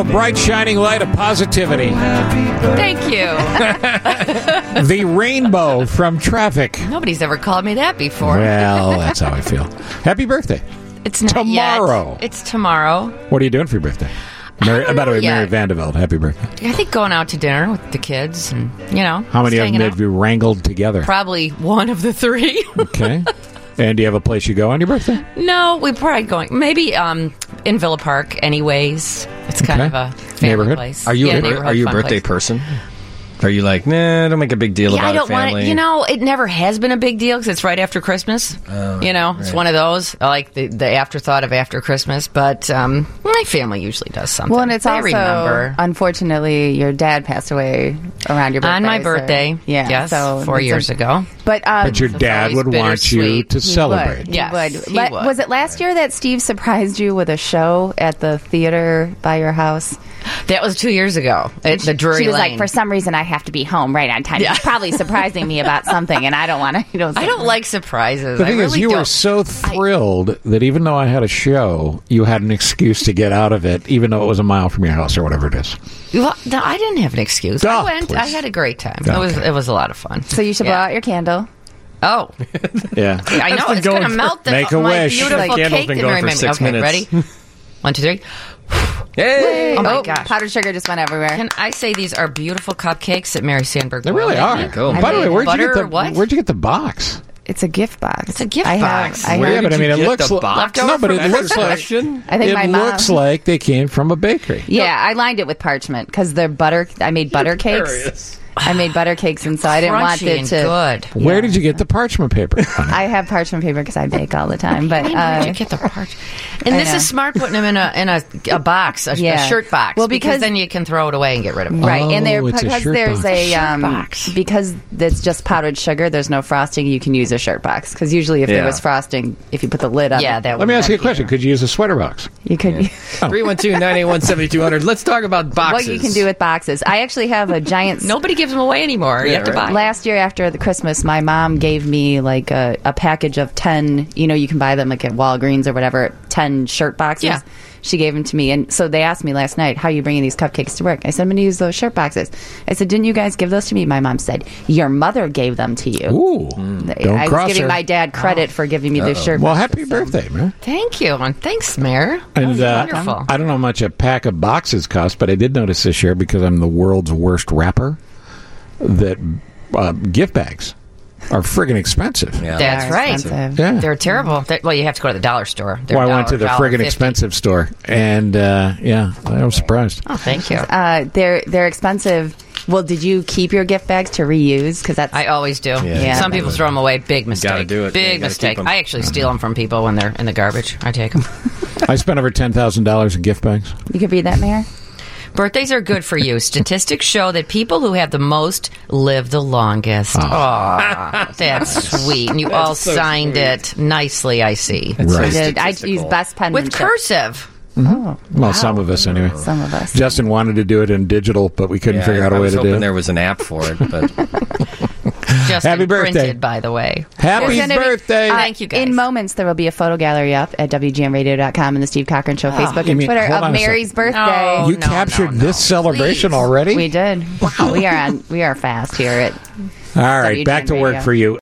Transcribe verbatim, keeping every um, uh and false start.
little bright, shining light of positivity. Thank you. The rainbow from traffic. Nobody's ever called me that before. Well, that's how I feel. Happy birthday. It's not tomorrow. Yet. It's tomorrow. What are you doing for your birthday? Mary, by the way, Mary Vandeveld, happy birthday. I think going out to dinner with the kids and, you know. How many of them out. have you wrangled together? Probably one of the three. Okay. And do you have a place you go on your birthday? No, we're probably going. Maybe um, in Villa Park, anyways. It's kind Okay. of a family Neighborhood? place. Are you yeah, a, are you a birthday place. person? Are you like, nah, don't make a big deal Yeah, about I don't it, family? want it. You know, it never has been a big deal because it's right after Christmas. Oh, you know, it's right. one of those. I like the, the afterthought of after Christmas. But um, my family usually does something. Well, and it's I also, remember. unfortunately, your dad passed away around your birthday. On my so- birthday. yeah, Yes, so four it's years a- ago. But, um, But your It's dad always would want you bittersweet. to He celebrate. would. He Yes, would. he Let- would. Was it last year that Steve surprised you with a show at the theater by your house? That was two years ago at the Drury She was Lane. like, for some reason, I have to be home right on time. He's probably surprising me about something, and I don't want to. You know, I don't like surprises. The thing I is, really you don't. were so thrilled that even though I had a show, you had an excuse to get out of it, even though it was a mile from your house or whatever it is. Well, no, I didn't have an excuse. Oh, I went. please. I had a great time. Okay. It was. It was a lot of fun. So you should blow Yeah. out your candle. Oh, Yeah. I know been it's going to going for- melt the, Make a my wish. beautiful That candle's cake. been in going my for memory. six okay, minutes. ready? One, two, three. Hey! Oh my oh, gosh! powdered sugar just went everywhere. Can I say these are beautiful cupcakes that Mary Sandberg? They boiled really in are. here? Cool. By the way, where'd you Butter get the or what? where'd you get the box? It's a gift box. It's a gift I box. Have, I, Where yeah, have, but I did mean, you it get looks the like box? no, but it That's looks the like question. I think it my mom. looks like they came from a bakery. Yeah, I lined it with parchment because they're butter. I made butter cakes. Hilarious. I made butter cakes, and so I didn't want Crunchy it and to. good. Where did you get the parchment paper? I have parchment paper because I bake all the time. But Where uh, did you get the part? And I this know. is smart putting them in a in a, a box, a, Yeah. a shirt box. Well, because, because- then you can throw it away and get rid of it. right, and there Oh, it's a because shirt there's box. a Shirt um, box. because it's just powdered sugar. There's no frosting. You can use a shirt box because usually if there Yeah. was frosting, if you put the lid on, Yeah, it, that. Let me would ask you a not question. be- Could you use a sweater box? you could. three one two, nine eight one, seven two zero zero. Let's talk about boxes. What you can do with boxes. I actually have a giant. Nobody gives them away anymore. you Yeah, have to right. buy. Last year after the Christmas, my mom gave me like a, a package of ten, you know, you can buy them like at Walgreens or whatever, ten shirt boxes. Yeah. She gave them to me. And so they asked me last night, how are you bringing these cupcakes to work? I said, I'm going to use those shirt boxes. I said, didn't you guys give those to me? My mom said, your mother gave them to you. Ooh, I don't was cross giving her. my dad credit for giving me the shirt Well, boxes. happy birthday, man. Thank you, and thanks, Mayor. That And was uh, wonderful. I don't know how much a pack of boxes cost, but I did notice this year because I'm the world's worst rapper that uh, gift bags are friggin' expensive. Yeah. That's They're right. expensive. Yeah. They're terrible. They're- well, you have to go to the dollar store. They're Well, I dollar, went to the dollar friggin' fifty. expensive store, and uh, yeah, I was surprised. Oh, thank you. Uh, they're they're expensive. Well, did you keep your gift bags to reuse? Because that's I always do. Yeah. Some people throw them away. Big mistake. gotta do it. Yeah, you Big gotta mistake. keep 'em. I actually steal them from people when they're in the garbage. I take them. I spent over ten thousand dollars in gift bags. you could read that, Mayor. Birthdays are good for you. Statistics show that people who have the most live the longest. Aw, that's sweet. And you all so signed it nicely, I see. It's so Right. I did. I statistical. used best penmanship. With cursive. Oh, Well, some of us anyway. some of us. Justin wanted to do it in digital, but we couldn't Yeah, figure out I a way was to hoping do it. there was an app for it, but Just Happy birthday. printed, by the way. Happy There's gonna be- birthday! uh, Thank you, guys. In moments, there will be a photo gallery up at W G N radio dot com and the Steve Cochran Show Facebook You and mean- Twitter hold of on a Mary's second. birthday. No. you captured this celebration Please. already? We did. Wow, we are on. We are fast here at. All right, W G N back to work Radio. for you.